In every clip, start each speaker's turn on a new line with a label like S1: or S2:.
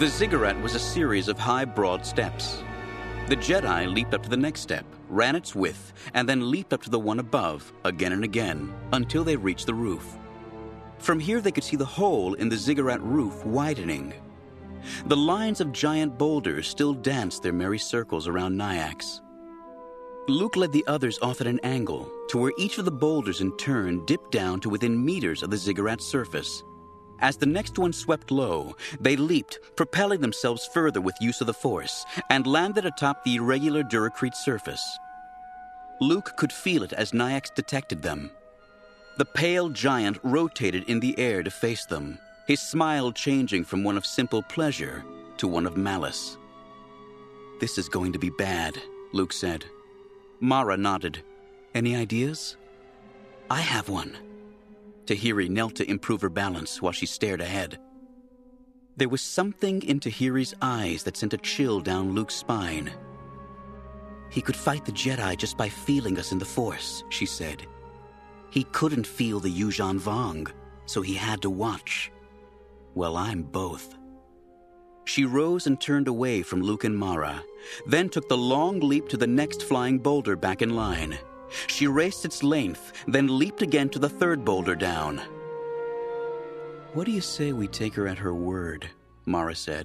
S1: The ziggurat was a series of high, broad steps. The Jedi leaped up to the next step, ran its width, and then leaped up to the one above, again and again, until they reached the roof. From here they could see the hole in the ziggurat roof widening. The lines of giant boulders still danced their merry circles around Nayax. Luke led the others off at an angle to where each of the boulders in turn dipped down to within meters of the ziggurat's surface. As the next one swept low, they leaped, propelling themselves further with use of the Force, and landed atop the irregular Duracrete surface. Luke could feel it as Nayax detected them. The pale giant rotated in the air to face them, his smile changing from one of simple pleasure to one of malice. "This is going to be bad," Luke said. Mara nodded. "Any ideas?" "I have one." Tahiri knelt to improve her balance while she stared ahead. There was something in Tahiri's eyes that sent a chill down Luke's spine. "He could fight the Jedi just by feeling us in the Force," she said. "He couldn't feel the Yuuzhan Vong, so he had to watch. Well, I'm both." She rose and turned away from Luke and Mara, then took the long leap to the next flying boulder back in line. She raced its length, then leaped again to the third boulder down. "What do you say we take her at her word?" Mara said.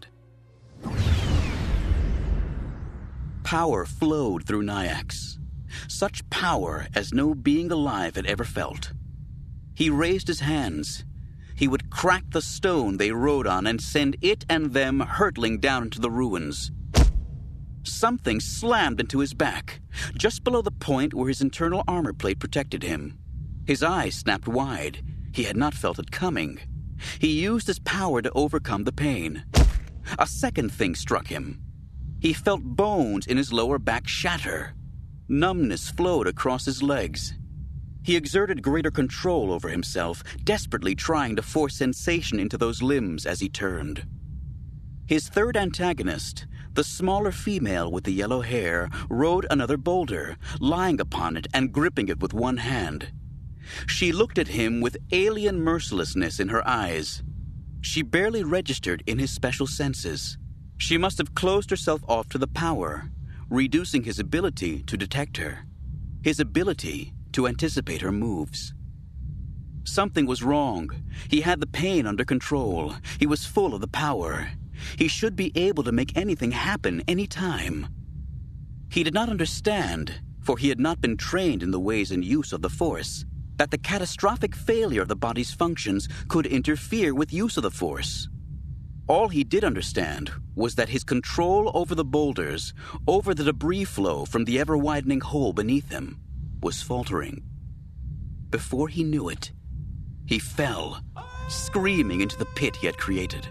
S1: Power flowed through Nayax. Such power as no being alive had ever felt. He raised his hands. He would crack the stone they rode on and send it and them hurtling down into the ruins. Something slammed into his back, just below the point where his internal armor plate protected him. His eyes snapped wide. He had not felt it coming. He used his power to overcome the pain. A second thing struck him. He felt bones in his lower back shatter. Numbness flowed across his legs. He exerted greater control over himself, desperately trying to force sensation into those limbs as he turned. His third antagonist, the smaller female with the yellow hair, rode another boulder, lying upon it and gripping it with one hand. She looked at him with alien mercilessness in her eyes. She barely registered in his special senses. She must have closed herself off to the power, reducing his ability to detect her, his ability to anticipate her moves. Something was wrong. He had the pain under control. He was full of the power. He should be able to make anything happen any time. He did not understand, for he had not been trained in the ways and use of the Force, that the catastrophic failure of the body's functions could interfere with use of the Force. All he did understand was that his control over the boulders, over the debris flow from the ever-widening hole beneath him, was faltering. Before he knew it, he fell, screaming into the pit he had created.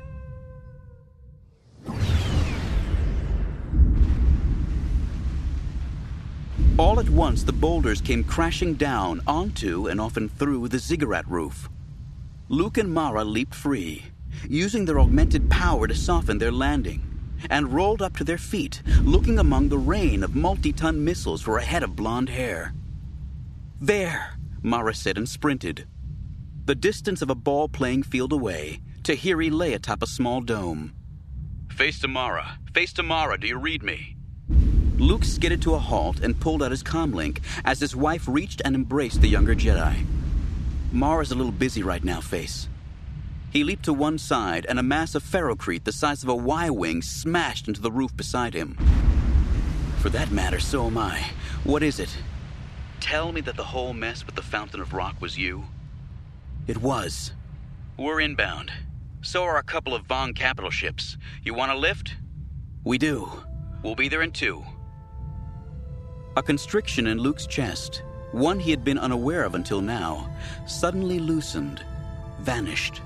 S1: All at once, the boulders came crashing down onto and often through the ziggurat roof. Luke and Mara leaped free, using their augmented power to soften their landing, and rolled up to their feet, looking among the rain of multi-ton missiles for a head of blonde hair. "There," Mara said and sprinted. The distance of a ball playing field away, Tahiri lay atop a small dome. Face to Mara, do you read me?" Luke skidded to a halt and pulled out his comlink as his wife reached and embraced the younger Jedi. "Mara's a little busy right now, Face." He leaped to one side and a mass of ferrocrete the size of a Y-wing smashed into the roof beside him. "For that matter, so am I. What is it?" "Tell me that the whole mess with the Fountain of Rock was you." "It was." "We're inbound. So are a couple of Vong capital ships. You want a lift?" "We do." "We'll be there in 2. A constriction in Luke's chest, one he had been unaware of until now, suddenly loosened, vanished.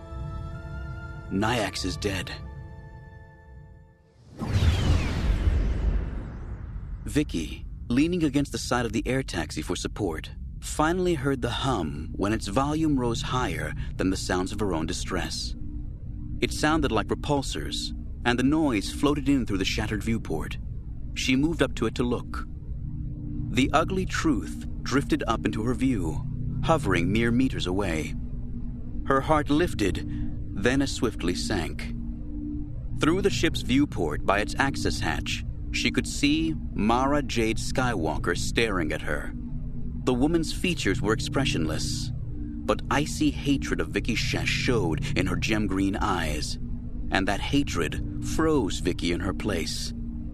S1: Nayax is dead. Vicky, leaning against the side of the air taxi for support, finally heard the hum when its volume rose higher than the sounds of her own distress. It sounded like repulsors, and the noise floated in through the shattered viewport. She moved up to it to look. The ugly truth drifted up into her view, hovering mere meters away. Her heart lifted, then as swiftly sank. Through the ship's viewport by its access hatch, she could see Mara Jade Skywalker staring at her. The woman's features were expressionless, but icy hatred of Vicky Shesh showed in her gem-green eyes, and that hatred froze Vicky in her place.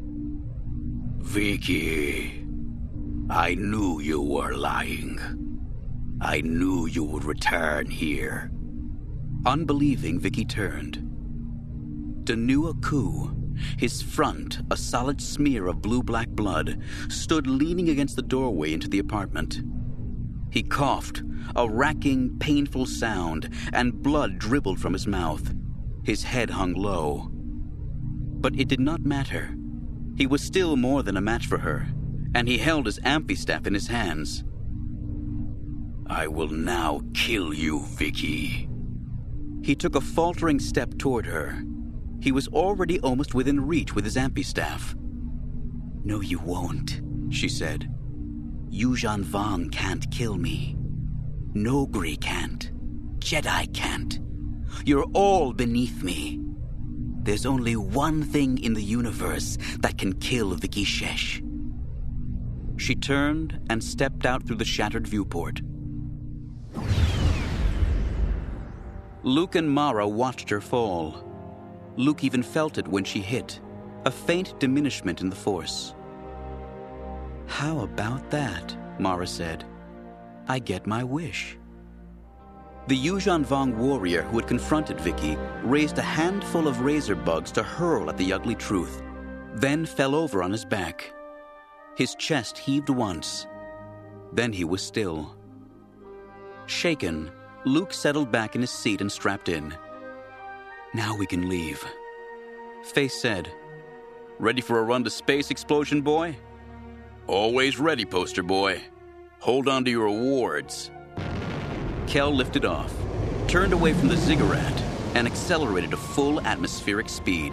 S2: Vicky, I knew you were lying. I knew you would return here.
S1: Unbelieving, Vicky turned. Danu Aku, his front a solid smear of blue-black blood, stood leaning against the doorway into the apartment. He coughed, a racking, painful sound, and blood dribbled from his mouth. His head hung low. But it did not matter. He was still more than a match for her, and he held his amphistaff in his hands.
S2: I will now kill you, Vicky.
S1: He took a faltering step toward her. He was already almost within reach with his amphistaff.
S3: No, you won't, she said. Yuuzhan Vong can't kill me. Noghri can't. Jedi can't. You're all beneath me. There's only one thing in the universe that can kill Vicky Shesh.
S1: She turned and stepped out through the shattered viewport. Luke and Mara watched her fall. Luke even felt it when she hit, a faint diminishment in the force.
S3: How about that? Mara said. I get my wish.
S1: The Yuuzhan Vong warrior who had confronted Vicky raised a handful of razor bugs to hurl at the ugly truth, then fell over on his back. His chest heaved once. Then he was still. Shaken, Luke settled back in his seat and strapped in.
S3: Now we can leave.
S1: Face said, "Ready for a run to space, explosion boy?"
S2: Always ready, poster boy. Hold on to your awards.
S1: Kel lifted off, turned away from the ziggurat, and accelerated to full atmospheric speed.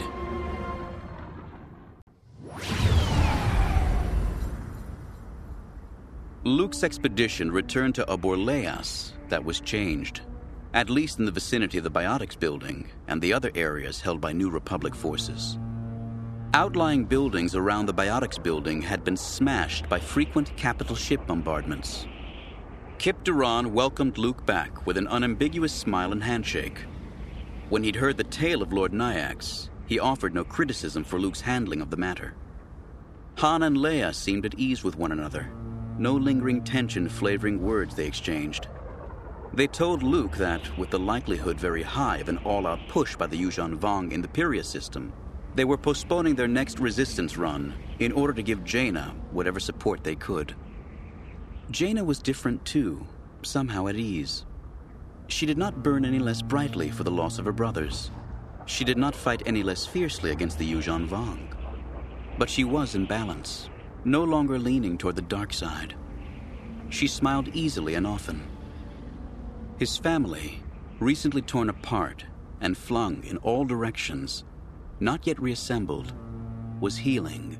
S1: Luke's expedition returned to Aborleas that was changed, at least in the vicinity of the Biotics building and the other areas held by New Republic forces. Outlying buildings around the Biotics building had been smashed by frequent capital ship bombardments. Kip Duran welcomed Luke back with an unambiguous smile and handshake. When he'd heard the tale of Lord Nyax, he offered no criticism for Luke's handling of the matter. Han and Leia seemed at ease with one another, no lingering tension flavoring words they exchanged. They told Luke that, with the likelihood very high of an all-out push by the Yuuzhan Vong in the Pyria system, they were postponing their next resistance run in order to give Jaina whatever support they could. Jaina was different too, somehow at ease. She did not burn any less brightly for the loss of her brothers. She did not fight any less fiercely against the Yuuzhan Vong. But she was in balance, no longer leaning toward the dark side. She smiled easily and often. His family, recently torn apart and flung in all directions, not yet reassembled, was healing.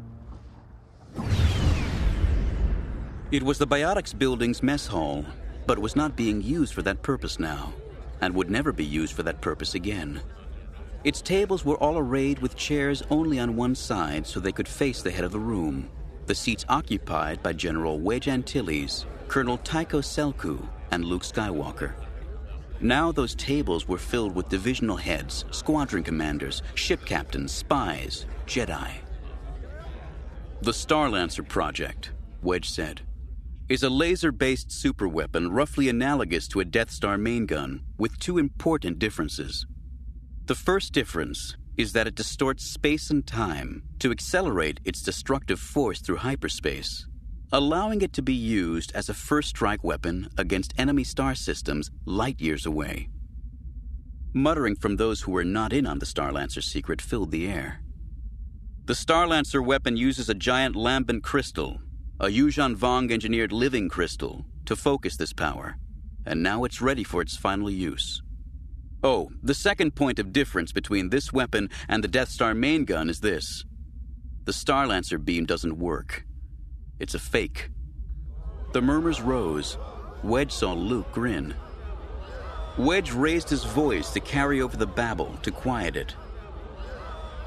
S1: It was the Biotics building's mess hall, but was not being used for that purpose now, and would never be used for that purpose again. Its tables were all arrayed with chairs only on one side so they could face the head of the room, the seats occupied by General Wedge Antilles, Colonel Tycho Selku, and Luke Skywalker. Now those tables were filled with divisional heads, squadron commanders, ship captains, spies, Jedi. The Starlancer project, Wedge said, is a laser-based superweapon roughly analogous to a Death Star main gun, with two important differences. The first difference is that it distorts space and time to accelerate its destructive force through hyperspace, allowing it to be used as a first-strike weapon against enemy star systems light years away. Muttering from those who were not in on the Starlancer secret filled the air. The Starlancer weapon uses a giant lambent crystal, a Yuuzhan Vong engineered living crystal, to focus this power, and now it's ready for its final use. Oh, the second point of difference between this weapon and the Death Star main gun is this. The Starlancer beam doesn't work. It's a fake. The murmurs rose. Wedge saw Luke grin. Wedge raised his voice to carry over the babble to quiet it.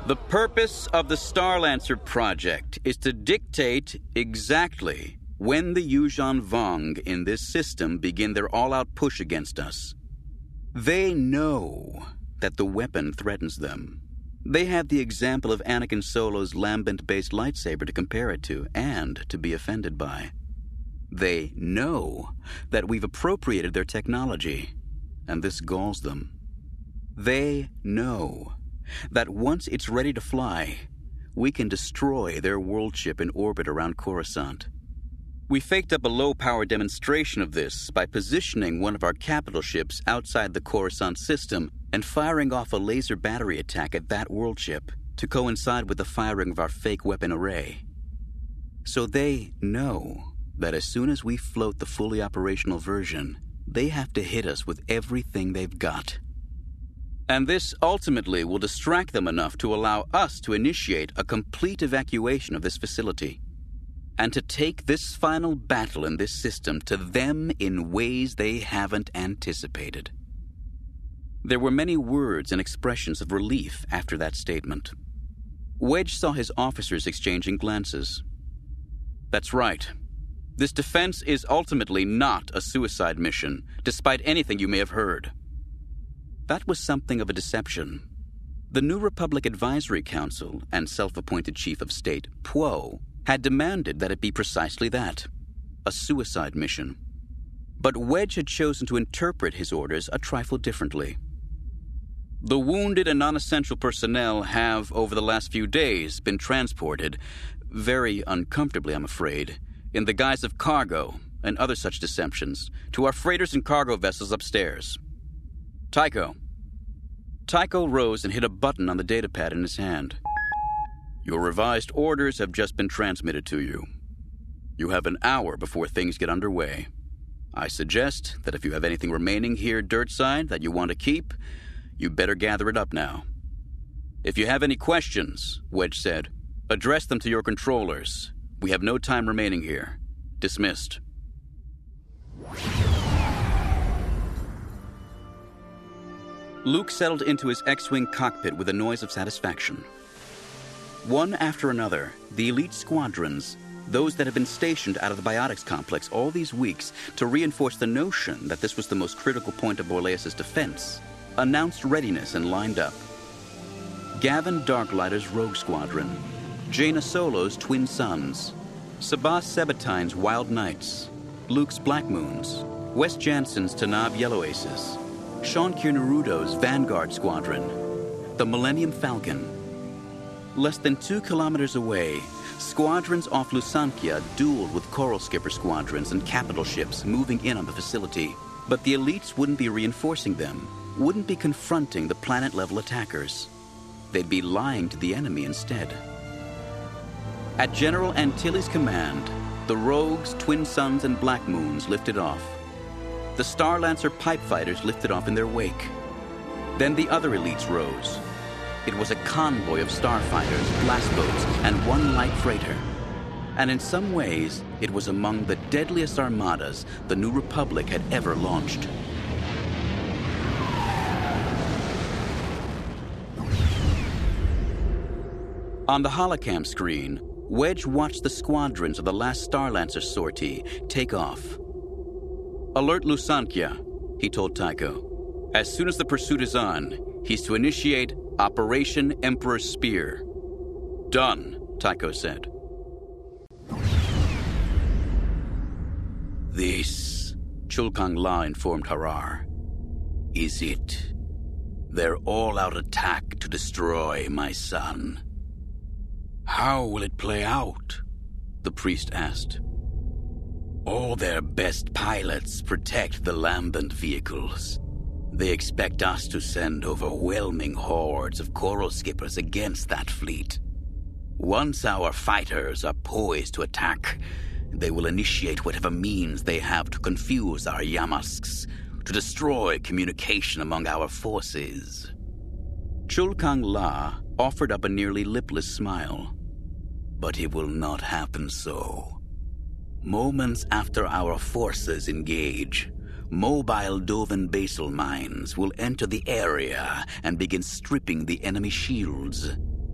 S1: The purpose of the Starlancer project is to dictate exactly when the Yuuzhan Vong in this system begin their all-out push against us. They know that the weapon threatens them. They have the example of Anakin Solo's lambent-based lightsaber to compare it to and to be offended by. They know that we've appropriated their technology, and this galls them. They know that once it's ready to fly, we can destroy their world ship in orbit around Coruscant. We faked up a low-power demonstration of this by positioning one of our capital ships outside the Coruscant system and firing off a laser battery attack at that world ship to coincide with the firing of our fake weapon array. So they know that as soon as we float the fully operational version, they have to hit us with everything they've got. And this ultimately will distract them enough to allow us to initiate a complete evacuation of this facility, and to take this final battle in this system to them in ways they haven't anticipated. There were many words and expressions of relief after that statement. Wedge saw his officers exchanging glances. That's right. This defense is ultimately not a suicide mission, despite anything you may have heard. That was something of a deception. The New Republic Advisory Council and self-appointed Chief of State, Poe, had demanded that it be precisely that, a suicide mission. But Wedge had chosen to interpret his orders a trifle differently. The wounded and non-essential personnel have, over the last few days, been transported, very uncomfortably, I'm afraid, in the guise of cargo and other such deceptions, to our freighters and cargo vessels upstairs. Tycho. Tycho rose and hit a button on the datapad in his hand. Your revised orders have just been transmitted to you. You have an hour before things get underway. I suggest that if you have anything remaining here dirtside that you want to keep, you better gather it up now. If you have any questions, Wedge said, address them to your controllers. We have no time remaining here. Dismissed. Luke settled into his X-Wing cockpit with a noise of satisfaction. One after another, the elite squadrons, those that had been stationed out of the biotics complex all these weeks to reinforce the notion that this was the most critical point of Borlaeus' defense, announced readiness and lined up. Gavin Darklighter's Rogue Squadron, Jaina Solo's Twin Suns, Sabas Sabatine's Wild Knights, Luke's Black Moons, Wes Jansen's Tanab Yellow Aces, Sean Kiernarudo's Vanguard Squadron, the Millennium Falcon. Less than 2 kilometers away, squadrons off Lusancia dueled with Coral Skipper squadrons and capital ships moving in on the facility. But the elites wouldn't be reinforcing them, wouldn't be confronting the planet-level attackers. They'd be lying to the enemy instead. At General Antilles' command, the Rogues, Twin Suns, and Black Moons lifted off. The Starlancer pipe fighters lifted off in their wake. Then the other elites rose. It was a convoy of starfighters, blast boats, and one light freighter. And in some ways, it was among the deadliest armadas the New Republic had ever launched. On the holocam screen, Wedge watched the squadrons of the last Starlancer sortie take off. Alert Lusancia, he told Tycho. As soon as the pursuit is on, he's to initiate Operation Emperor's Spear. Done, Tycho said.
S2: This, Chulkang La informed Harar, is it. Their all-out attack to destroy my son. How will it play out? The priest asked. All their best pilots protect the lambent vehicles. They expect us to send overwhelming hordes of Coral Skippers against that fleet. Once our fighters are poised to attack, they will initiate whatever means they have to confuse our Yamasks, to destroy communication among our forces.
S1: Chulkang La offered up a nearly lipless smile.
S2: But it will not happen so. Moments after our forces engage, mobile Dovan basal mines will enter the area and begin stripping the enemy shields.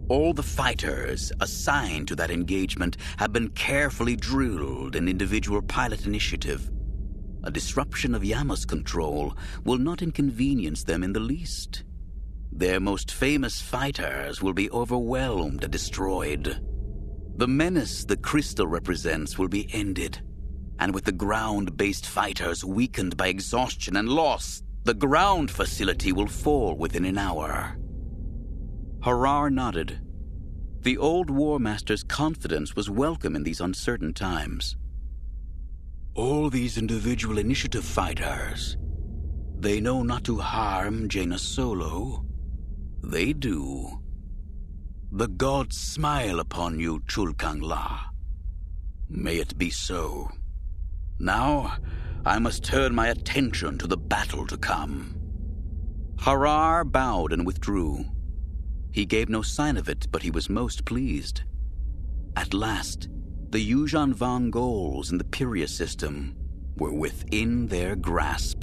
S1: All the fighters assigned to that engagement have been carefully drilled in individual pilot initiative. A disruption of Yamas control will not inconvenience them in the least. Their most famous fighters will be overwhelmed and destroyed. The menace the crystal represents will be ended, and with the ground-based fighters weakened by exhaustion and loss, the ground facility will fall within an hour. Harar nodded. The old War Master's confidence was welcome in these uncertain times. All these individual initiative fighters, they know not to harm Jaina Solo. They do. The gods smile upon you, Chulkang La. May it be so. Now, I must turn my attention to the battle to come. Harar bowed and withdrew. He gave no sign of it, but he was most pleased. At last, the Yuuzhan Vong goals in the Pyria system were within their grasp.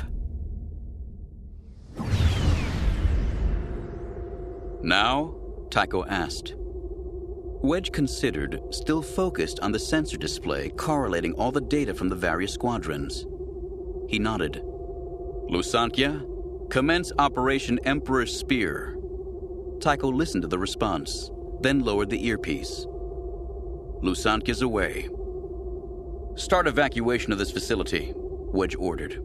S1: Now? Tycho asked. Wedge considered, still focused on the sensor display correlating all the data from the various squadrons. He nodded. Lusankya, commence Operation Emperor's Spear. Tycho listened to the response, then lowered the earpiece. Lusankya's away. Start evacuation of this facility, Wedge ordered.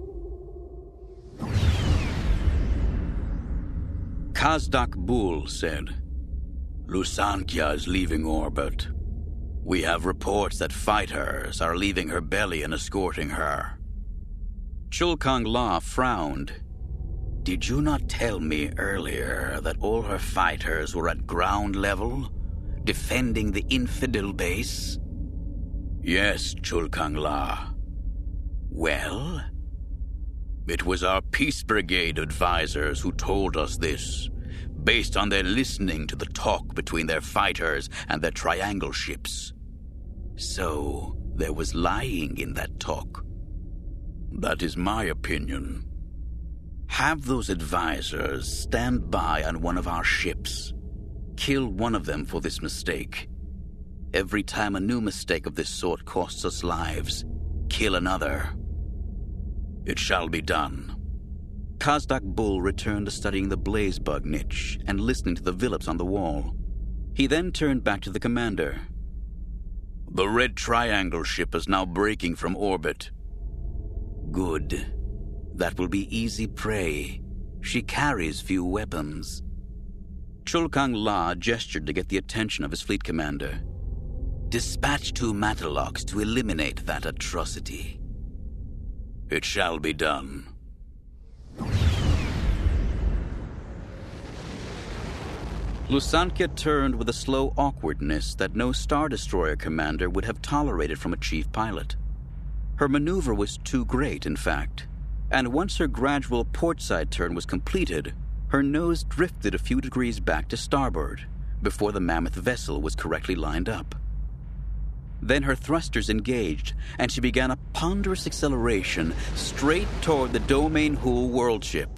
S1: Kazdak Bul said, Lusankya is leaving orbit. We have reports that fighters are leaving her belly and escorting her. Chulkang La frowned. Did you not tell me earlier that all her fighters were at ground level, defending the infidel base? Yes, Chulkang La. Well? It was our Peace Brigade advisors who told us this, based on their listening to the talk between their fighters and their triangle ships. So, there was lying in that talk. That is my opinion. Have those advisors stand by on one of our ships. Kill one of them for this mistake. Every time a new mistake of this sort costs us lives, kill another. It shall be done. Kazdak Bul returned to studying the blaze bug niche and listening to the Phillips on the wall. He then turned back to the commander. The red triangle ship is now breaking from orbit. Good. That will be easy prey. She carries few weapons. Chulkang La gestured to get the attention of his fleet commander. Dispatch 2 Matterlocks to eliminate that atrocity. It shall be done. Lusankya turned with a slow awkwardness that no Star Destroyer commander would have tolerated from a chief pilot. Her maneuver was too great, in fact, and once her gradual portside turn was completed, her nose drifted a few degrees back to starboard before the mammoth vessel was correctly lined up. Then her thrusters engaged, and she began a ponderous acceleration straight toward the Domain Hul world ship.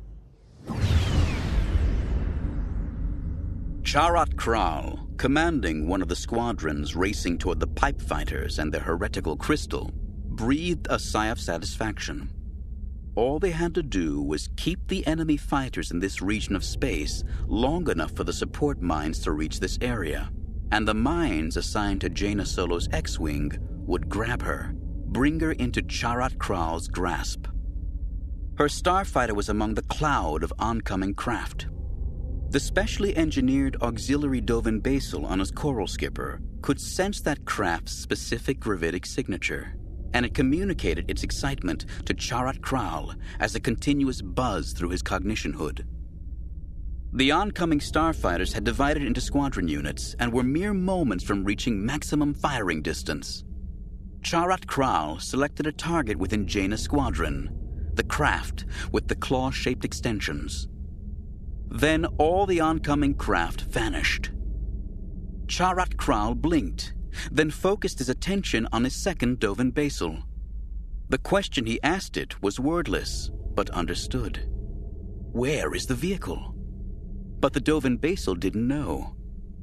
S1: Charat Kral, commanding one of the squadrons racing toward the pipe fighters and their heretical crystal, breathed a sigh of satisfaction. All they had to do was keep the enemy fighters in this region of space long enough for the support mines to reach this area, and the mines assigned to Jaina Solo's X-Wing would grab her, bring her into Charat Kral's grasp. Her starfighter was among the cloud of oncoming craft. The specially engineered auxiliary Dovin Basel on his Coral Skipper could sense that craft's specific gravitic signature, and it communicated its excitement to Charat Kral as a continuous buzz through his cognition hood. The oncoming starfighters had divided into squadron units and were mere moments from reaching maximum firing distance. Charat Kral selected a target within Jaina's squadron, the craft with the claw-shaped extensions. Then all the oncoming craft vanished. Charat Kral blinked, then focused his attention on his second Dovin Basel. The question he asked it was wordless, but understood. Where is the vehicle? But the Dovin Basel didn't know.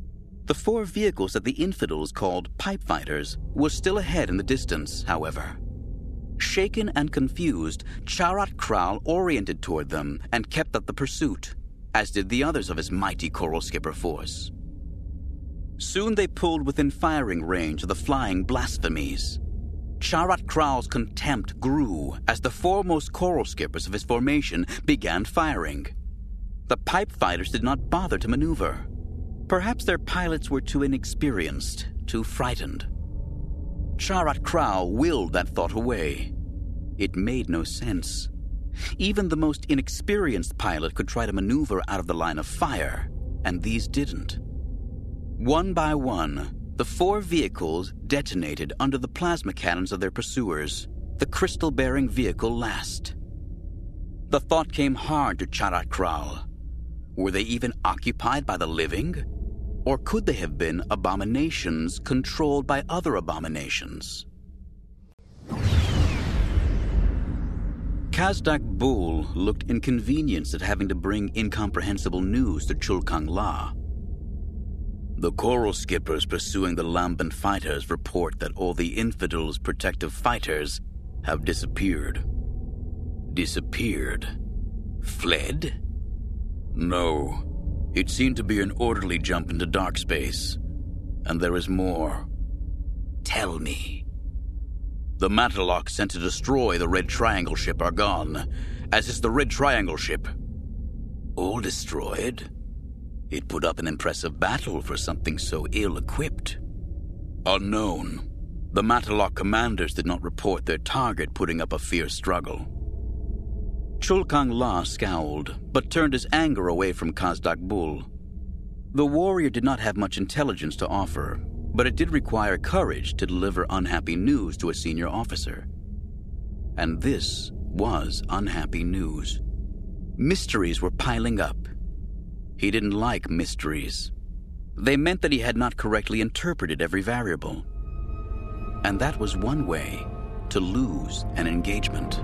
S1: The 4 vehicles that the infidels called pipe fighters were still ahead in the distance, however. Shaken and confused, Charat Kral oriented toward them and kept up the pursuit, as did the others of his mighty Coral Skipper force. Soon they pulled within firing range of the flying blasphemies. Charat Kral's contempt grew as the foremost Coral Skippers of his formation began firing. The pipe fighters did not bother to maneuver. Perhaps their pilots were too inexperienced, too frightened. Charat Kral willed that thought away. It made no sense. Even the most inexperienced pilot could try to maneuver out of the line of fire, and these didn't. One by one, the 4 vehicles detonated under the plasma cannons of their pursuers, the crystal-bearing vehicle last. The thought came hard to Charat Kral. Were they even occupied by the living? Or could they have been abominations controlled by other abominations? Kazdak Bul looked inconvenienced at having to bring incomprehensible news to Chulkang La.
S2: The Coral Skippers pursuing the Lambent fighters report that all the infidels' protective fighters have disappeared.
S3: Disappeared? Fled?
S2: No. It seemed to be an orderly jump into dark space. And there is more.
S3: Tell me.
S2: The Matlock sent to destroy the Red Triangle ship are gone, as is the Red Triangle ship.
S3: All destroyed? It put up an impressive battle for something so ill-equipped.
S2: Unknown. The Matlock commanders did not report their target putting up a fierce struggle.
S1: Chulkang La scowled, but turned his anger away from Kazdak Bul. The warrior did not have much intelligence to offer, but it did require courage to deliver unhappy news to a senior officer. And this was unhappy news. Mysteries were piling up. He didn't like mysteries. They meant that he had not correctly interpreted every variable. And that was one way to lose an engagement.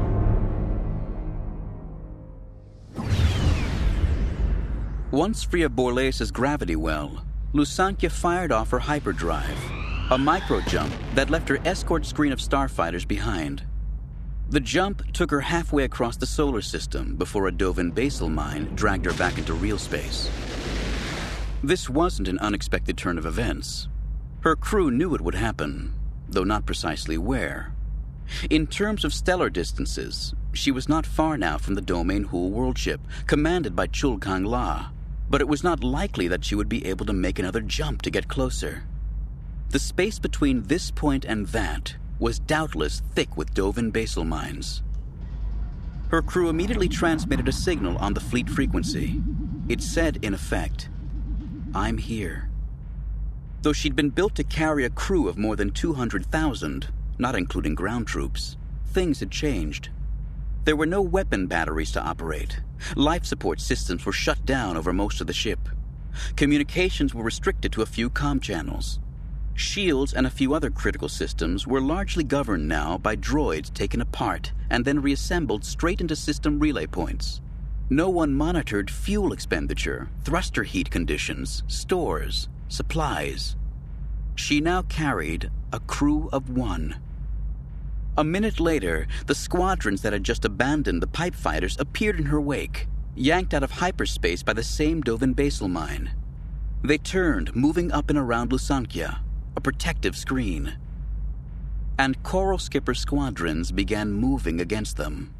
S1: Once free of Borlase' gravity well, Lusankya fired off her hyperdrive, a micro-jump that left her escort screen of starfighters behind. The jump took her halfway across the solar system before a Dovin basal mine dragged her back into real space. This wasn't an unexpected turn of events. Her crew knew it would happen, though not precisely where. In terms of stellar distances, she was not far now from the Domain Hul worldship, commanded by Chulkang La, but it was not likely that she would be able to make another jump to get closer. The space between this point and that was doubtless thick with Dovin basal mines. Her crew immediately transmitted a signal on the fleet frequency. It said, in effect, "I'm here." Though she'd been built to carry a crew of more than 200,000, not including ground troops, things had changed. There were no weapon batteries to operate. Life support systems were shut down over most of the ship. Communications were restricted to a few comm channels. Shields and a few other critical systems were largely governed now by droids taken apart and then reassembled straight into system relay points. No one monitored fuel expenditure, thruster heat conditions, stores, supplies. She now carried a crew of 1. A minute later, the squadrons that had just abandoned the pipe fighters appeared in her wake, yanked out of hyperspace by the same Dovin basal mine. They turned, moving up and around Lusankya, a protective screen. And Coral Skipper squadrons began moving against them.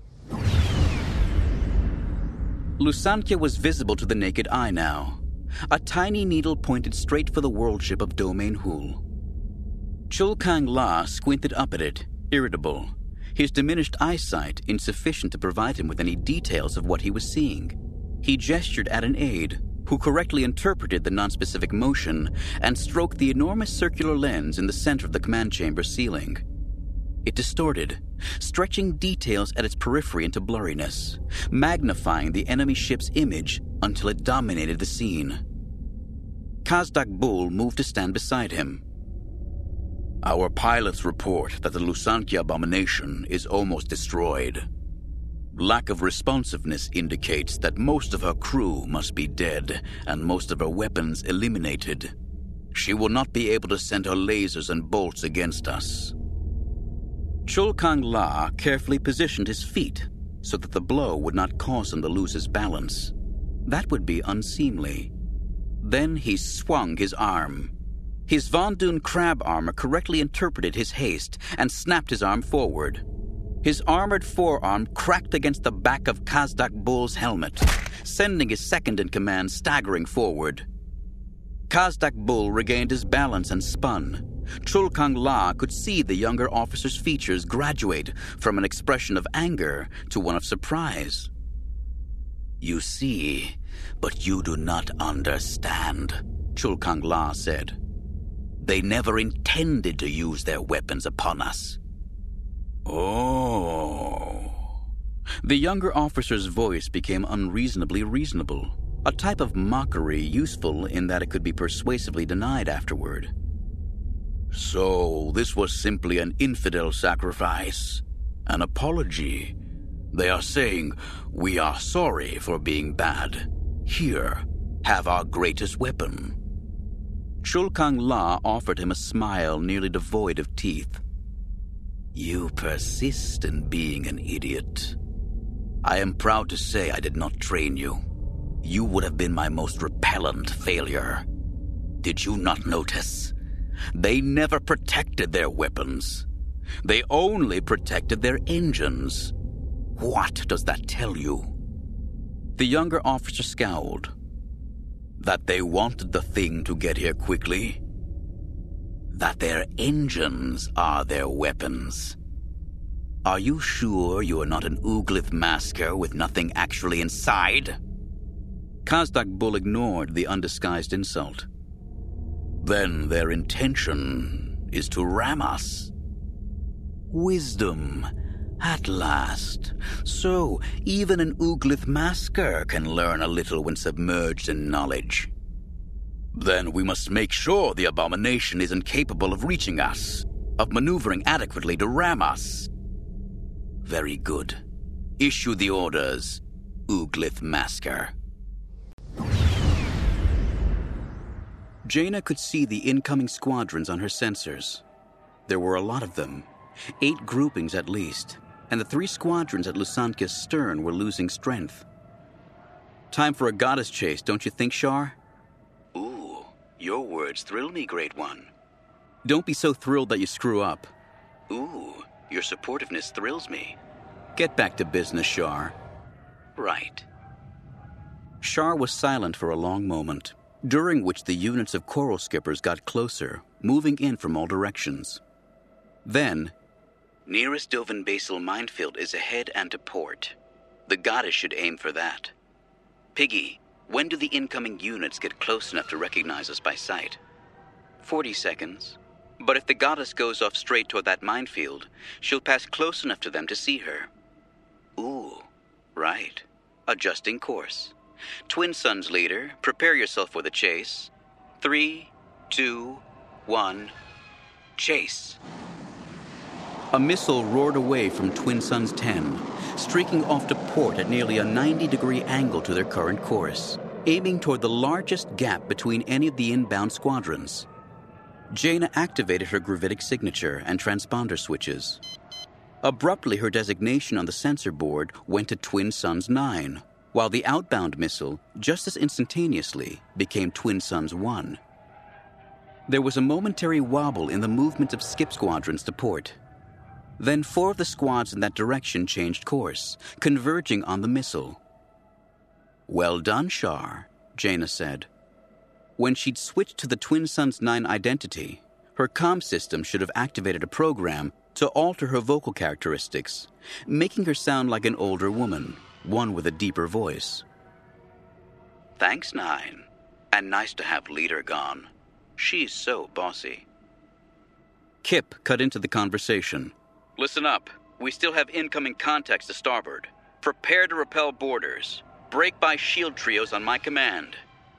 S1: Lusankya was visible to the naked eye now. A tiny needle pointed straight for the worldship of Domain Hul. Chulkang La squinted up at it, irritable, his diminished eyesight insufficient to provide him with any details of what he was seeing. He gestured at an aide, who correctly interpreted the nonspecific motion and stroked the enormous circular lens in the center of the command chamber ceiling. It distorted, stretching details at its periphery into blurriness, magnifying the enemy ship's image until it dominated the scene. Kazdak Bul moved to stand beside him.
S2: Our pilots report that the Lusankya abomination is almost destroyed. Lack of responsiveness indicates that most of her crew must be dead and most of her weapons eliminated. She will not be able to send her lasers and bolts against us.
S1: Chulkang La carefully positioned his feet so that the blow would not cause him to lose his balance. That would be unseemly. Then he swung his arm. His Von Dune crab armor correctly interpreted his haste and snapped his arm forward. His armored forearm cracked against the back of Kazdak Bull's helmet, sending his second-in-command staggering forward. Kazdak Bull regained his balance and spun. Chulkang La could see the younger officer's features graduate from an expression of anger to one of surprise.
S2: "You see, but you do not understand," Chulkang La said. "They never intended to use their weapons upon us."
S1: Oh. The younger officer's voice became unreasonably reasonable, a type of mockery useful in that it could be persuasively denied afterward.
S2: "So this was simply an infidel sacrifice, an apology. They are saying, 'We are sorry for being bad. Here, have our greatest weapon.'"
S1: Chulkang La offered him a smile nearly devoid of teeth.
S2: "You persist in being an idiot. I am proud to say I did not train you. You would have been my most repellent failure. Did you not notice? They never protected their weapons. They only protected their engines. What does that tell you?"
S1: The younger officer scowled.
S2: "That they wanted the thing to get here quickly? That their engines are their weapons? Are you sure you are not an Uglith masker with nothing actually inside?"
S1: Kazdak Bull ignored the undisguised insult.
S2: "Then their intention is to ram us." "Wisdom, at last. So even an Uglith masker can learn a little when submerged in knowledge." "Then we must make sure the abomination is incapable of reaching us, of maneuvering adequately to ram us." "Very good. Issue the orders, Uglith masker."
S1: Jaina could see the incoming squadrons on her sensors. There were a lot of them, 8 groupings at least, and the 3 squadrons at Lusantki's stern were losing strength. Time for a goddess chase, don't you think, Shar?
S3: Ooh, your words thrill me, Great One.
S1: Don't be so thrilled that you screw up.
S3: Ooh, your supportiveness thrills me.
S1: Get back to business, Shar.
S3: Right.
S1: Shar was silent for a long moment, during which the units of coral skippers got closer, moving in from all directions. Then,
S3: "Nearest Dovin Basal minefield is ahead and to port. The goddess should aim for that. Piggy, when do the incoming units get close enough to recognize us by sight?" 40 seconds. But if the goddess goes off straight toward that minefield, she'll pass close enough to them to see her. Ooh, right. Adjusting course. Twin Suns leader, prepare yourself for the chase. 3, 2, 1, chase.
S1: A missile roared away from Twin Suns 10, streaking off to port at nearly a 90-degree angle to their current course, aiming toward the largest gap between any of the inbound squadrons. Jaina activated her gravitic signature and transponder switches. Abruptly, her designation on the sensor board went to Twin Suns 9, while the outbound missile, just as instantaneously, became Twin Suns 1. There was a momentary wobble in the movement of skip squadrons to port. Then 4 of the squads in that direction changed course, converging on the missile. "Well done, Shar," Jaina said. When she'd switched to the Twin Suns 9 identity, her comm system should have activated a program to alter her vocal characteristics, making her sound like an older woman, one with a deeper voice.
S3: "Thanks, 9. And nice to have leader gone. She's so bossy."
S1: Kip cut into the conversation.
S3: "Listen up. We still have incoming contacts to starboard. Prepare to repel boarders. Break by shield trios on my command.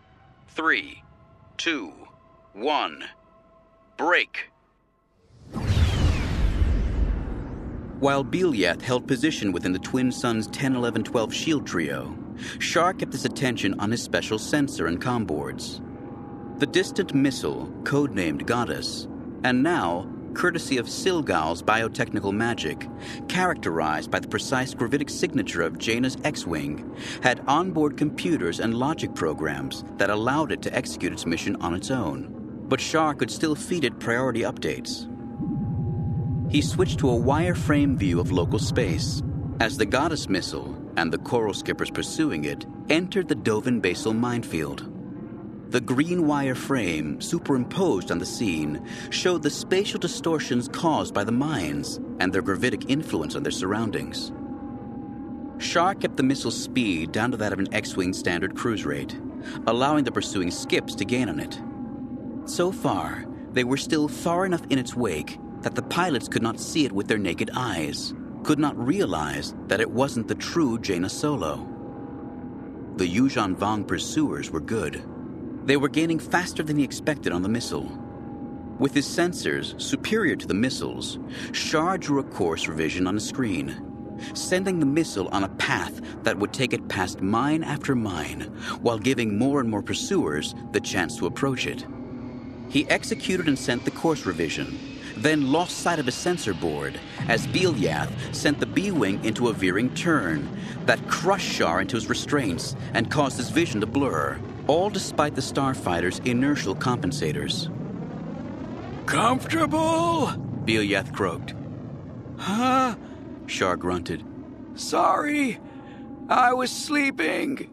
S3: 3, 2, 1, break."
S1: While Beliath held position within the Twin Suns 10, 11, 12 shield trio, Shar kept his attention on his special sensor and comm boards. The distant missile, codenamed Goddess, and now, courtesy of Silgal's biotechnical magic, characterized by the precise gravitic signature of Jaina's X-Wing, had onboard computers and logic programs that allowed it to execute its mission on its own. But Shar could still feed it priority updates. He switched to a wireframe view of local space as the Goddess missile and the coral skippers pursuing it entered the Dovin basal minefield. The green wire frame, superimposed on the scene, showed the spatial distortions caused by the mines and their gravitic influence on their surroundings. Shar kept the missile's speed down to that of an X-Wing standard cruise rate, allowing the pursuing skips to gain on it. So far, they were still far enough in its wake that the pilots could not see it with their naked eyes, could not realize that it wasn't the true Jaina Solo. The Yuuzhan Vong pursuers were good. They were gaining faster than he expected on the missile. With his sensors superior to the missile's, Shar drew a course revision on a screen, sending the missile on a path that would take it past mine after mine, while giving more and more pursuers the chance to approach it. He executed and sent the course revision, then lost sight of his sensor board as Beliath sent the B-Wing into a veering turn that crushed Shar into his restraints and caused his vision to blur, all despite the starfighter's inertial compensators.
S2: "Comfortable?"
S1: Beliath croaked.
S2: "Huh?"
S1: Shar grunted.
S2: "Sorry, I was sleeping."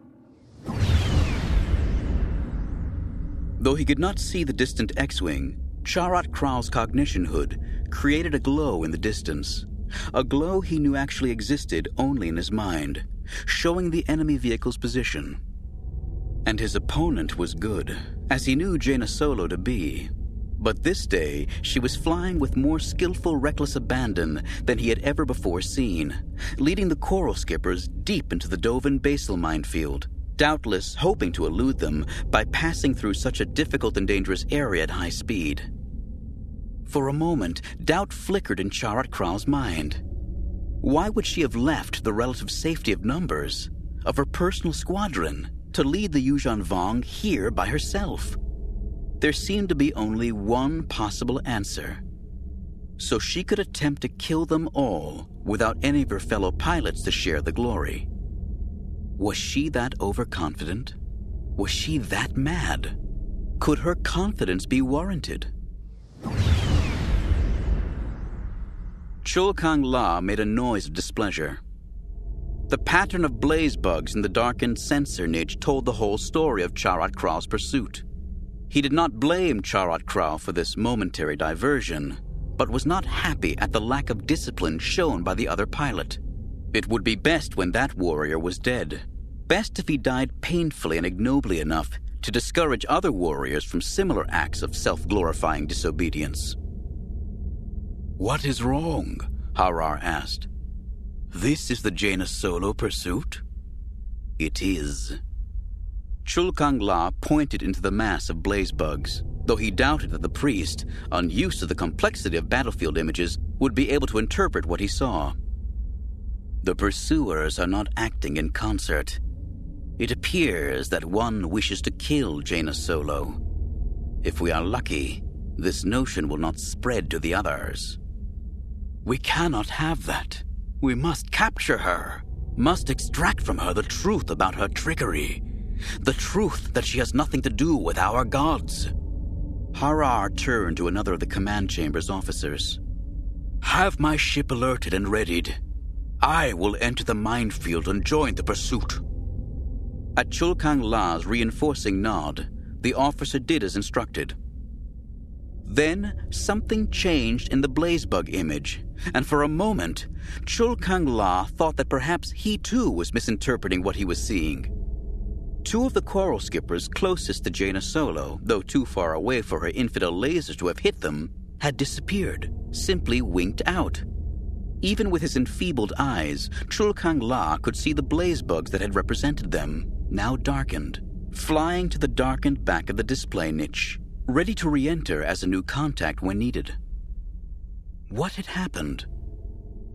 S1: Though he could not see the distant X-Wing, Charat Kral's cognition hood created a glow in the distance, a glow he knew actually existed only in his mind, showing the enemy vehicle's position. And his opponent was good, as he knew Jaina Solo to be. But this day, she was flying with more skillful, reckless abandon than he had ever before seen, leading the coral skippers deep into the Dovin basal minefield, doubtless hoping to elude them by passing through such a difficult and dangerous area at high speed. For a moment, doubt flickered in Charat Kral's mind. Why would she have left the relative safety of numbers, of her personal squadron, to lead the Yuuzhan Vong here by herself? There seemed to be only one possible answer. So she could attempt to kill them all without any of her fellow pilots to share the glory. Was she that overconfident? Was she that mad? Could her confidence be warranted? Chulkang La made a noise of displeasure. The pattern of blaze bugs in the darkened sensor niche told the whole story of Charat Kral's pursuit. He did not blame Charat Kral for this momentary diversion, but was not happy at the lack of discipline shown by the other pilot. It would be best when that warrior was dead. Best if he died painfully and ignobly enough to discourage other warriors from similar acts of self-glorifying disobedience.
S2: "What is wrong?"
S1: Harar asked.
S2: "This is the Jaina Solo pursuit?"
S1: "It is." Chulkang La pointed into the mass of blaze bugs, though he doubted that the priest, unused to the complexity of battlefield images, would be able to interpret what he saw. "The pursuers are not acting in concert. It appears that one wishes to kill Jaina Solo. If we are lucky, this notion will not spread to the others."
S2: "We cannot have that. We must capture her, must extract from her the truth about her trickery, the truth that she has nothing to do with our gods."
S1: Harar turned to another of the command chamber's officers.
S2: "Have my ship alerted and readied. I will enter the minefield and join the pursuit."
S1: At Chulkang La's reinforcing nod, the officer did as instructed. Then something changed in the blazebug image, and for a moment, Chulkang La thought that perhaps he too was misinterpreting what he was seeing. Two of the coral skippers closest to Jaina Solo, though too far away for her infidel lasers to have hit them, had disappeared, simply winked out. Even with his enfeebled eyes, Chulkang La could see the blazebugs that had represented them, now darkened, flying to the darkened back of the display niche, ready to re-enter as a new contact when needed. What had happened?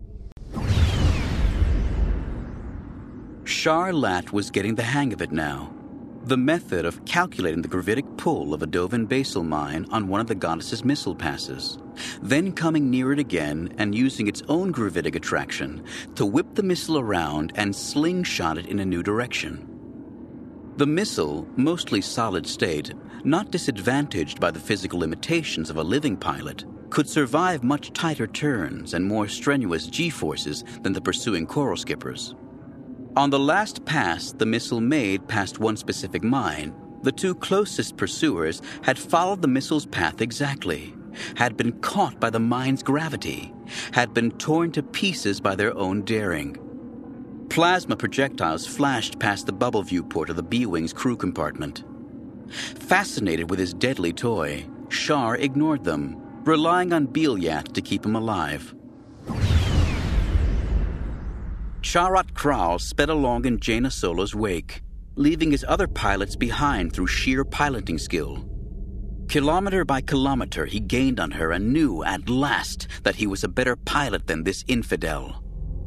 S1: Shar Lat was getting the hang of it now. The method of calculating the gravitic pull of a Dovin basal mine on one of the goddess's missile passes, then coming near it again and using its own gravitic attraction to whip the missile around and slingshot it in a new direction. The missile, mostly solid state, not disadvantaged by the physical limitations of a living pilot, could survive much tighter turns and more strenuous G-forces than the pursuing coral skippers. On the last pass the missile made past one specific mine, the two closest pursuers had followed the missile's path exactly, had been caught by the mine's gravity, had been torn to pieces by their own daring. Plasma projectiles flashed past the bubble viewport of the B-Wing's crew compartment. Fascinated with his deadly toy, Shar ignored them, relying on Belyat to keep him alive. Charat Kral sped along in Jaina Solo's wake, leaving his other pilots behind through sheer piloting skill. Kilometer by kilometer, he gained on her and knew at last that he was a better pilot than this infidel.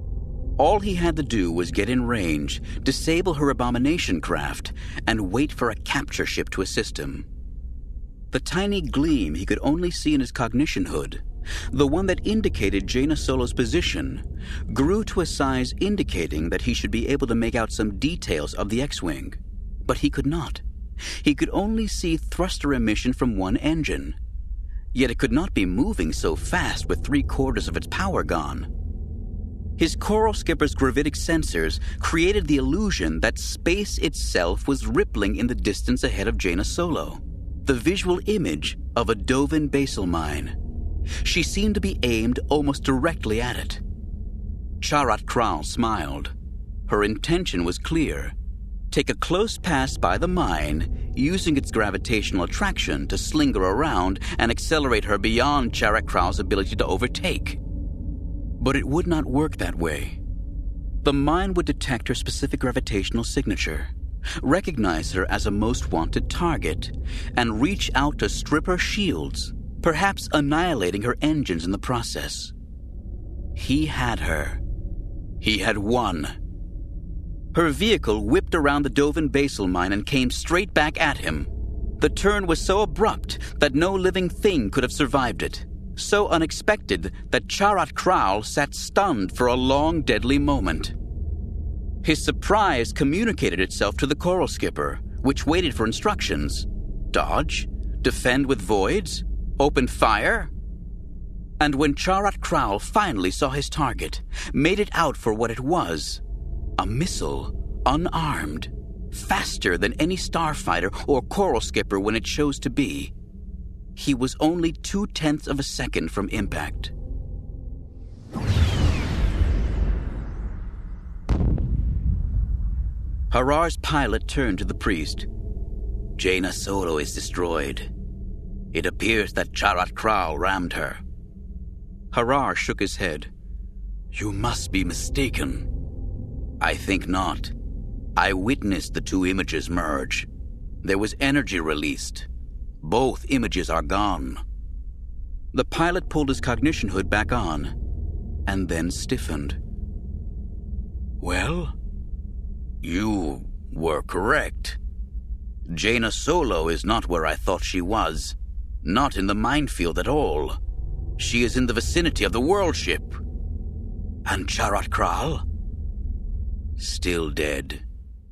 S1: All he had to do was get in range, disable her abomination craft, and wait for a capture ship to assist him. The tiny gleam he could only see in his cognition hood, the one that indicated Jaina Solo's position, grew to a size indicating that he should be able to make out some details of the X-Wing. But he could not. He could only see thruster emission from one engine. Yet it could not be moving so fast with 3/4 of its power gone. His coral skipper's gravitic sensors created the illusion that space itself was rippling in the distance ahead of Jaina Solo, the visual image of a Dovin basal mine. She seemed to be aimed almost directly at it. Charat Kral smiled. Her intention was clear. Take a close pass by the mine, using its gravitational attraction to sling her around and accelerate her beyond Charat Kral's ability to overtake. But it would not work that way. The mine would detect her specific gravitational signature, recognize her as a most wanted target, and reach out to strip her shields, perhaps annihilating her engines in the process. He had her. He had won. Her vehicle whipped around the Dovin basal mine and came straight back at him. The turn was so abrupt that no living thing could have survived it. So unexpected that Charat Kral sat stunned for a long, deadly moment. His surprise communicated itself to the coral skipper, which waited for instructions. Dodge? Defend with voids? Open fire? And when Charat Kral finally saw his target, made it out for what it was, a missile, unarmed, faster than any starfighter or coral skipper when it chose to be, he was only 0.2 of a second from impact. Harar's pilot turned to the priest.
S2: Jaina Solo is destroyed. It appears that Charat Kral rammed her.
S1: Harar shook his head.
S2: You must be mistaken. I think not. I witnessed the two images merge. There was energy released. Both images are gone.
S1: The pilot pulled his cognition hood back on, and then stiffened.
S2: Well, you were correct. Jaina Solo is not where I thought she was. Not in the minefield at all. She is in the vicinity of the world ship. And Charat Kral? Still dead.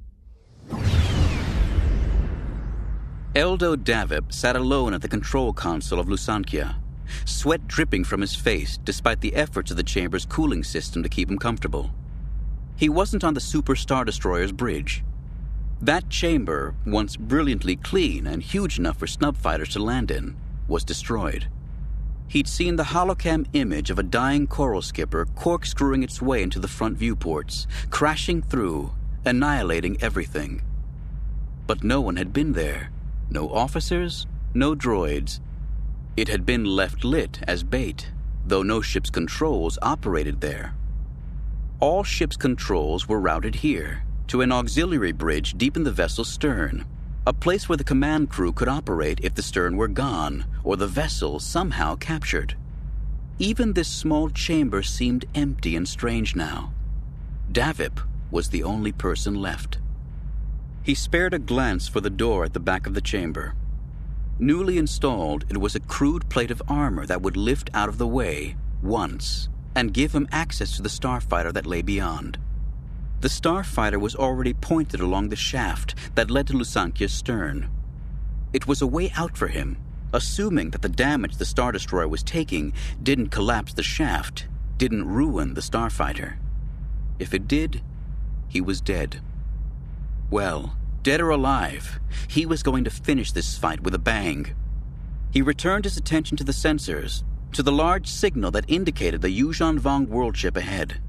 S1: Eldo Davip sat alone at the control console of Lusankya, sweat dripping from his face despite the efforts of the chamber's cooling system to keep him comfortable. He wasn't on the Super Star Destroyer's bridge. That chamber, once brilliantly clean and huge enough for snub fighters to land in, was destroyed. He'd seen the holocam image of a dying coral skipper corkscrewing its way into the front viewports, crashing through, annihilating everything. But no one had been there. No officers, no droids. It had been left lit as bait, though no ship's controls operated there. All ship's controls were routed here, to an auxiliary bridge deep in the vessel's stern, a place where the command crew could operate if the stern were gone or the vessel somehow captured. Even this small chamber seemed empty and strange now. Davip, was the only person left. He spared a glance for the door at the back of the chamber. Newly installed, it was a crude plate of armor that would lift out of the way once and give him access to the starfighter that lay beyond. The starfighter was already pointed along the shaft that led to Lusankia's stern. It was a way out for him, assuming that the damage the Star Destroyer was taking didn't collapse the shaft, didn't ruin the starfighter. If it did, he was dead. Well, dead or alive, he was going to finish this fight with a bang. He returned his attention to the sensors, to the large signal that indicated the Yuuzhan Vong worldship ahead.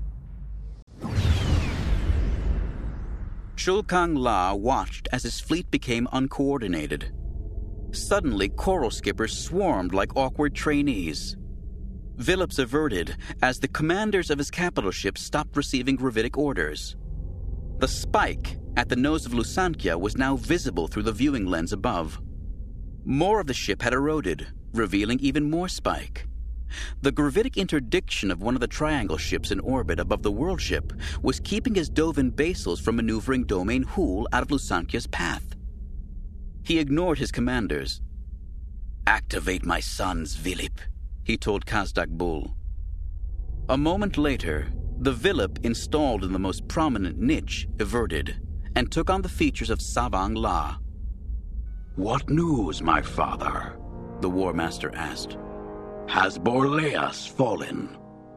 S1: Chulkang La watched as his fleet became uncoordinated. Suddenly, coral skippers swarmed like awkward trainees. Vilips averted as the commanders of his capital ships stopped receiving gravitic orders. The spike at the nose of Lusankia was now visible through the viewing lens above. More of the ship had eroded, revealing even more spike. The gravitic interdiction of one of the triangle ships in orbit above the world ship was keeping his Dovin basals from maneuvering Domain Hool out of Lusankia's path. He ignored his commanders.
S2: "Activate my sons, Vilip,"
S1: he told Kazdak Bul. A moment later, the Vilip installed in the most prominent niche everted and took on the features of Savang La.
S2: "What news, my father?"
S1: the War Master asked.
S2: "Has Borleas fallen?"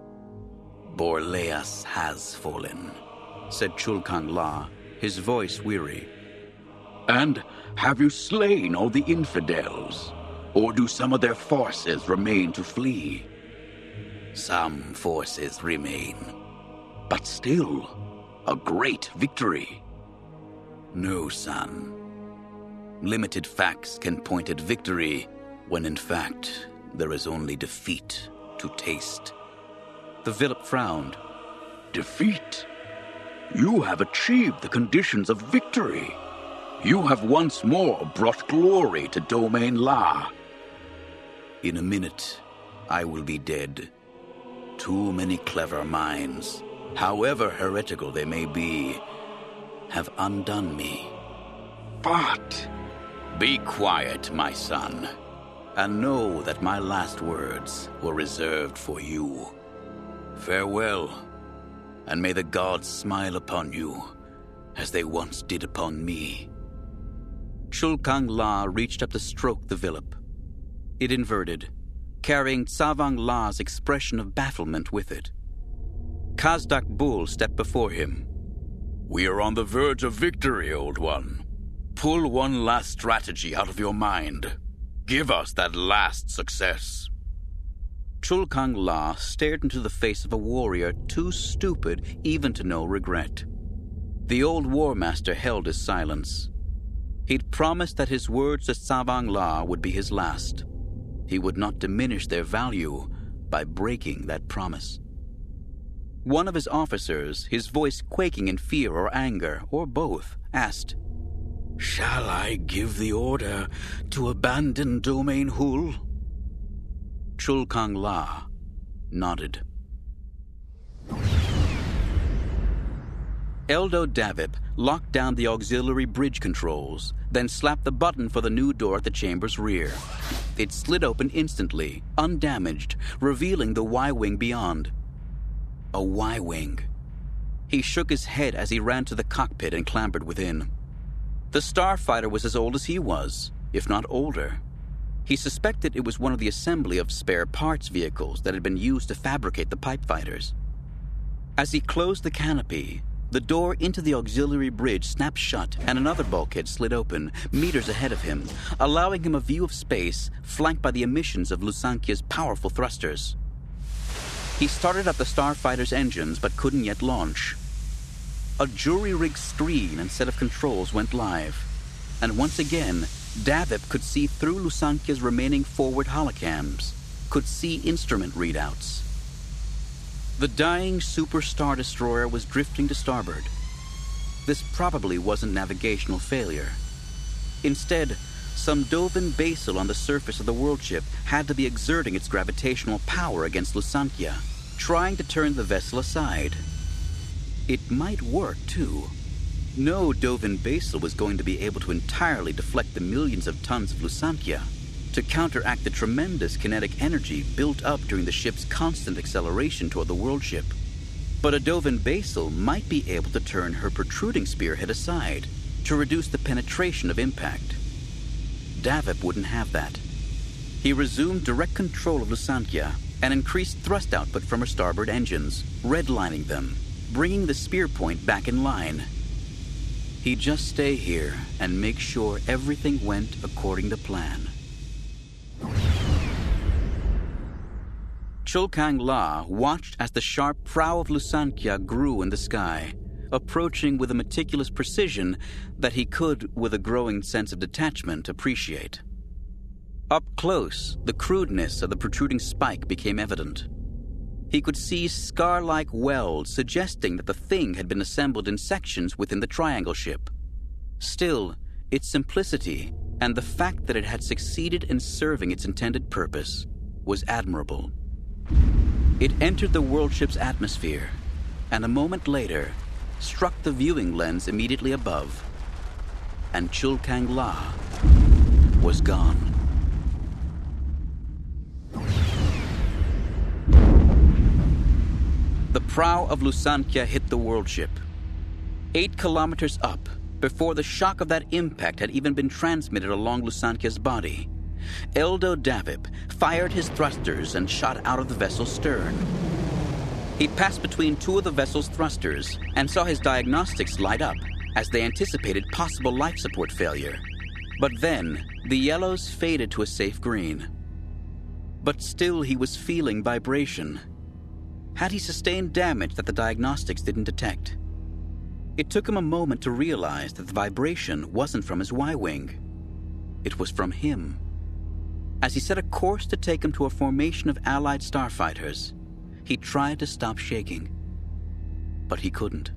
S1: "Borleas has fallen," said Chulkang La, his voice weary.
S2: "And have you slain all the infidels? Or do some of their forces remain to flee?"
S1: "Some forces remain."
S2: "But still, a great victory."
S1: "No, son. Limited facts can point at victory when in fact there is only defeat to taste." The Vilip frowned.
S2: "Defeat? You have achieved the conditions of victory. You have once more brought glory to Domain La."
S1: "In a minute, I will be dead. Too many clever minds, however heretical they may be, have undone me."
S2: "But..."
S1: "Be quiet, my son, and know that my last words were reserved for you. Farewell, and may the gods smile upon you as they once did upon me." Chulkang La reached up to stroke the Vilip. It inverted, carrying Savang La's expression of bafflement with it. Kazdak Bul stepped before him.
S2: "We are on the verge of victory, old one. Pull one last strategy out of your mind. Give us that last success."
S1: Chulkang La stared into the face of a warrior too stupid even to know regret. The old War Master held his silence. He'd promised that his words to Savang La would be his last. He would not diminish their value by breaking that promise. One of his officers, his voice quaking in fear or anger, or both, asked,
S2: "Shall I give the order to abandon Domain Hool?"
S1: Chulkang La nodded. Eldo Davip locked down the auxiliary bridge controls, then slapped the button for the new door at the chamber's rear. It slid open instantly, undamaged, revealing the Y-wing beyond. A Y-wing. He shook his head as he ran to the cockpit and clambered within. The starfighter was as old as he was, if not older. He suspected it was one of the assembly of spare parts vehicles that had been used to fabricate the pipe fighters. As he closed the canopy, the door into the auxiliary bridge snapped shut and another bulkhead slid open, meters ahead of him, allowing him a view of space flanked by the emissions of Lusankia's powerful thrusters. He started up the starfighter's engines but couldn't yet launch. A jury-rigged screen and set of controls went live, and once again, Davip could see through Lusankia's remaining forward holocams, could see instrument readouts. The dying Super Star Destroyer was drifting to starboard. This probably wasn't navigational failure. Instead, some Dovin basal on the surface of the world ship had to be exerting its gravitational power against Lusankia, trying to turn the vessel aside. It might work, too. No Dovin Basel was going to be able to entirely deflect the millions of tons of Lusancia to counteract the tremendous kinetic energy built up during the ship's constant acceleration toward the world ship. But a Dovin Basel might be able to turn her protruding spearhead aside to reduce the penetration of impact. Davip wouldn't have that. He resumed direct control of Lusancia and increased thrust output from her starboard engines, redlining them, bringing the spear point back in line. He'd just stay here and make sure everything went according to plan. Chulkang La watched as the sharp prow of Lusancia grew in the sky, approaching with a meticulous precision that he could, with a growing sense of detachment, appreciate. Up close, the crudeness of the protruding spike became evident. He could see scar-like welds suggesting that the thing had been assembled in sections within the triangle ship. Still, its simplicity and the fact that it had succeeded in serving its intended purpose was admirable. It entered the world ship's atmosphere, and a moment later struck the viewing lens immediately above, and Chulkang La was gone. The prow of Lusancia hit the world ship. 8 kilometers up, before the shock of that impact had even been transmitted along Lusancia's body, Eldo Davip fired his thrusters and shot out of the vessel's stern. He passed between 2 of the vessel's thrusters and saw his diagnostics light up as they anticipated possible life support failure. But then, the yellows faded to a safe green. But still he was feeling vibration. Had he sustained damage that the diagnostics didn't detect? It took him a moment to realize that the vibration wasn't from his Y-wing. It was from him. As he set a course to take him to a formation of Allied starfighters, he tried to stop shaking, but he couldn't.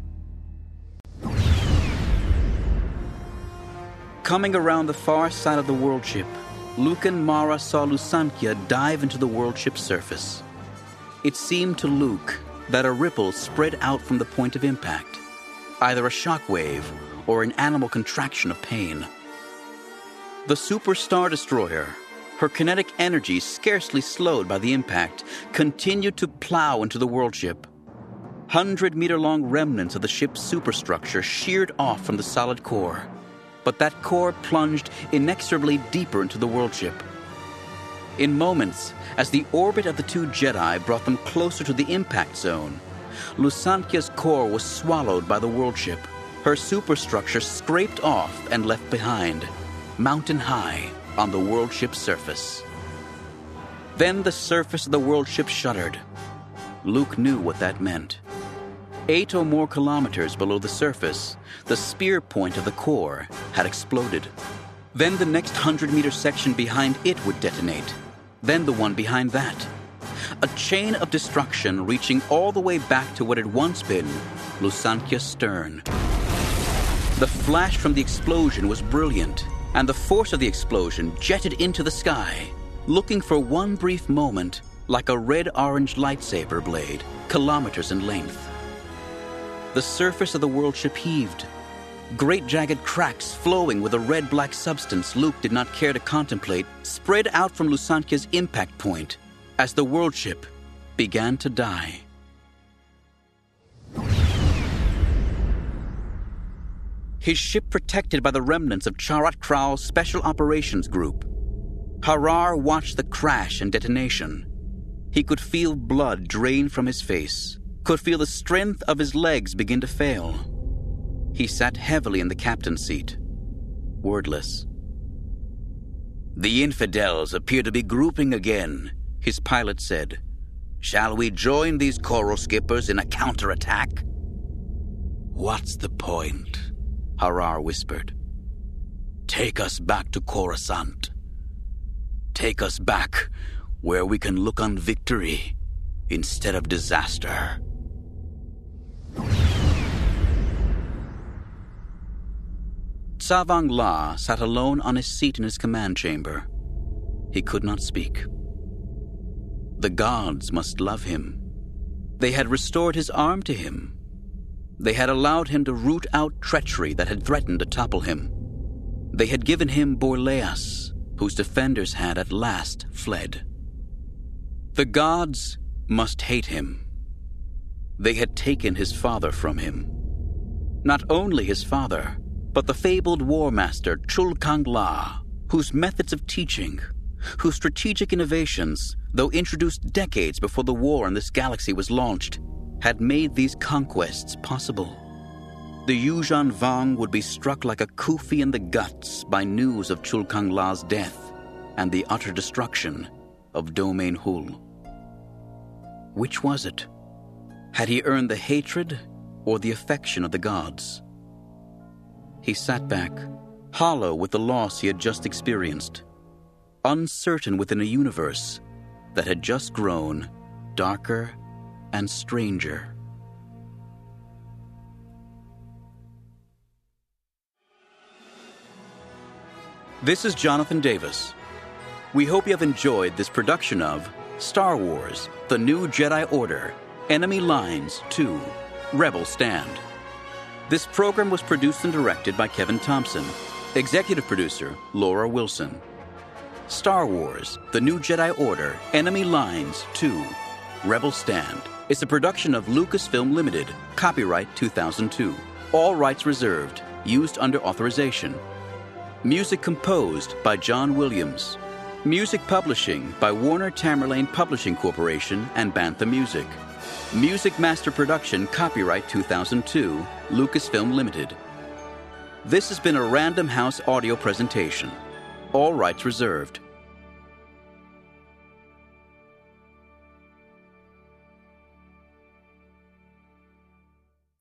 S1: Coming around the far side of the world ship, Lucan Mara saw Lusancia dive into the world ship's surface. It seemed to Luke that a ripple spread out from the point of impact, either a shock wave or an animal contraction of pain. The Super Star Destroyer, her kinetic energy scarcely slowed by the impact, continued to plow into the world ship. 100-meter-long remnants of the ship's superstructure sheared off from the solid core, but that core plunged inexorably deeper into the world ship. In moments, as the orbit of the 2 Jedi brought them closer to the impact zone, Lusancia's core was swallowed by the world ship, her superstructure scraped off and left behind, mountain high on the world ship's surface. Then the surface of the world ship shuddered. Luke knew what that meant. 8 or more kilometers below the surface, the spear point of the core had exploded. Then the next 100-meter section behind it would detonate. Then the one behind that. A chain of destruction reaching all the way back to what had once been Lusancia's stern. The flash from the explosion was brilliant, and the force of the explosion jetted into the sky, looking for one brief moment like a red-orange lightsaber blade, kilometers in length. The surface of the world ship heaved. Great jagged cracks flowing with a red-black substance Luke did not care to contemplate spread out from Lusancia's impact point as the world ship began to die. His ship protected by the remnants of Charat Kral's Special Operations Group. Harar watched the crash and detonation. He could feel blood drain from his face, could feel the strength of his legs begin to fail. He sat heavily in the captain's seat, wordless.
S2: "The infidels appear to be grouping again," his pilot said. "Shall we join these coral skippers in a counterattack?"
S3: "What's the point?" Harar whispered. "Take us back to Coruscant. Take us back where we can look on victory instead of disaster."
S1: Savang La sat alone on his seat in his command chamber. He could not speak. The gods must love him. They had restored his arm to him. They had allowed him to root out treachery that had threatened to topple him. They had given him Borleas, whose defenders had at last fled. The gods must hate him. They had taken his father from him. Not only his father, but the fabled war master Chulkang La, whose methods of teaching, whose strategic innovations, though introduced decades before the war in this galaxy was launched, had made these conquests possible. The Yuuzhan Vong would be struck like a kufi in the guts by news of Chulkang La's death and the utter destruction of Domain Hul. Which was it? Had he earned the hatred or the affection of the gods? He sat back, hollow with the loss he had just experienced, uncertain within a universe that had just grown darker and stranger. This is Jonathan Davis. We hope you have enjoyed this production of Star Wars: The New Jedi Order, Enemy Lines 2, Rebel Stand. This program was produced and directed by Kevin Thompson. Executive producer, Laura Wilson. Star Wars: The New Jedi Order, Enemy Lines 2, Rebel Stand is a production of Lucasfilm Limited, copyright 2002. All rights reserved, used under authorization. Music composed by John Williams. Music publishing by Warner Tamerlane Publishing Corporation and Bantha Music. Music master production copyright 2002, Lucasfilm Limited. This has been a Random House audio presentation. All rights reserved.